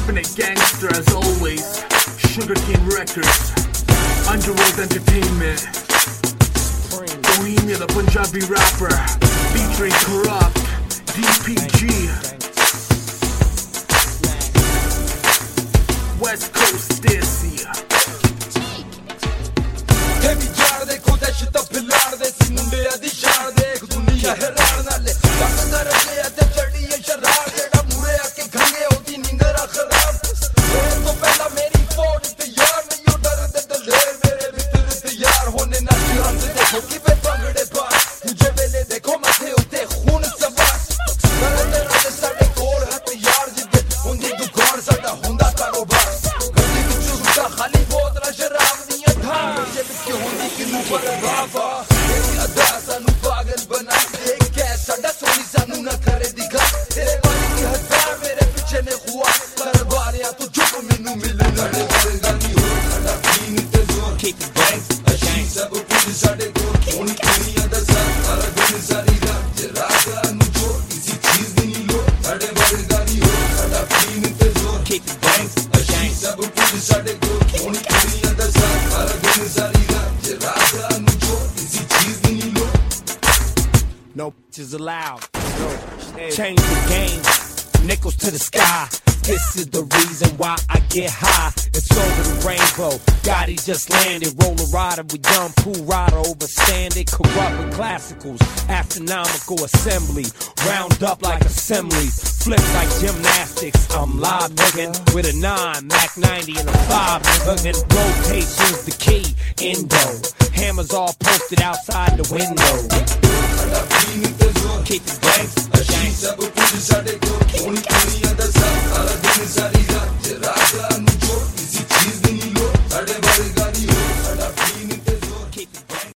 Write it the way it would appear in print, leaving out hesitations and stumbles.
Keeping it gangster as always. Sugarcane Records, Underworld Entertainment, Bohemia the Punjabi rapper, featuring Corrupt, DPG, West Coast Stacey. Heavy jar dekho dehshat filar de si mundiya di shar dekh duniya heran naale bakandar le ate chadi ye sharar jeda mure aake ghange hoti nindra kharab to pehla meri ford tayar nahi ho dar de daler mere bhitar tayar hone na hath dekho ki be pangde baat mujhe vele dekho mathe utte khoon sawas karate rate sade kol hath yar jidde undi dukaan sada hunda karobar gadi vich usta khali botla sharab diyan tha पर बाबा तेरी अदा सानू पागल बना दे कैसा डा सोनी सानू ना करे दिखा तेरे वाली की हजार मेरे पीछे ने हुआ करवारिया तू चुप मेनू मिलना दे गानी हो साडा पीन ते जोर किक बैंग अशी सब कुछ साडे को होनी दुनिया दा सारा दिन सारी रात राजा नु जो किसी चीज नहीं लो साडे गानी हो साडा पीन ते जोर किक बैंग अशी सब कुछ साडे को होनी दुनिया दा सारा दिन सारी no bitches allowed. Change the game, nickels to the sky. This is the reason why I get high. It's over the rainbow. Gotti just landed. Roller rider with young pool rider. Overstand it. Corrupt with classicals. Astronomical assembly. Round up like assemblies. Flip like gymnastics. I'm live nigga with a 9, Mac 90 and a 5 nigga. Rotation's the key. Indo. Hammers all posted outside the window. Keep it banks, a sheet,